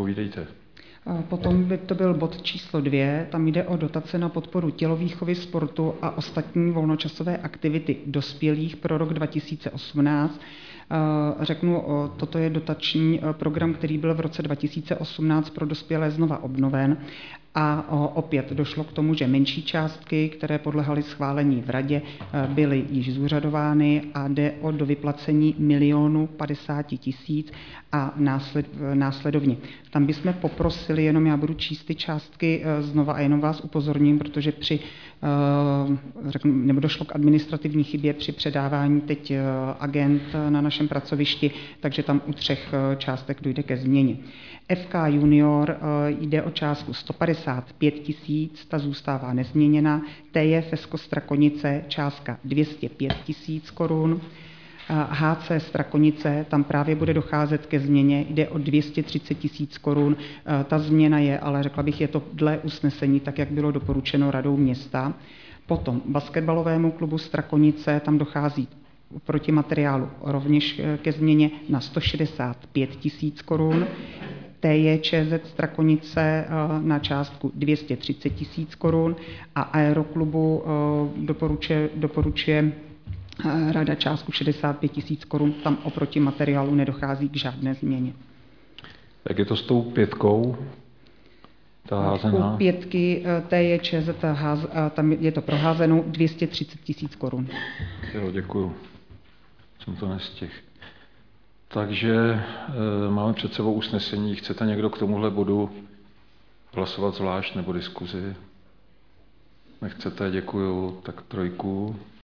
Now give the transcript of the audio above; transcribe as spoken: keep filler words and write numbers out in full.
Povídejte. Potom by to byl bod číslo dvě, tam jde o dotace na podporu tělovýchovy, sportu a ostatní volnočasové aktivity dospělých pro rok dva tisíce osmnáct. Řeknu, toto je dotační program, který byl v roce dva tisíce osmnáct pro dospělé znova obnoven a opět došlo k tomu, že menší částky, které podlehaly schválení v radě, byly již zúřadovány a jde o dovyplacení milionu padesáti tisíc a násled, následovně. Tam bychom poprosili, jenom já budu číst ty částky znova a jenom vás upozorním, protože při, řeknu, nebo došlo k administrativní chybě při předávání teď agent na našem pracovišti, takže tam u třech částek dojde ke změně. F K Junior jde o částku sto padesát pět tisíc, ta zůstává nezměněna. T J Fesko Strakonice částka dvě stě pět tisíc korun. H C Strakonice, tam právě bude docházet ke změně, jde o dvě stě třicet tisíc korun. Ta změna je, ale řekla bych, je to dle usnesení, tak jak bylo doporučeno radou města. Potom basketbalovému klubu Strakonice, tam dochází proti materiálu rovněž ke změně na sto šedesát pět tisíc korun. T J Č Z Strakonice na částku dvě stě třicet tisíc korun a Aeroklubu doporučuje, doporučuje rada částku šedesát pět tisíc korun, tam oproti materiálu nedochází k žádné změně. Jak je to s tou pětkou? Ta házená? U pětky T J Č Z, tam je to proházenou dvě stě třicet tisíc korun. Jo, děkuju. Jsem to nestihl. Takže e, máme před sebou usnesení. Chcete někdo k tomuhle bodu hlasovat zvlášť nebo diskuzi? Nechcete, děkuju. Tak trojku.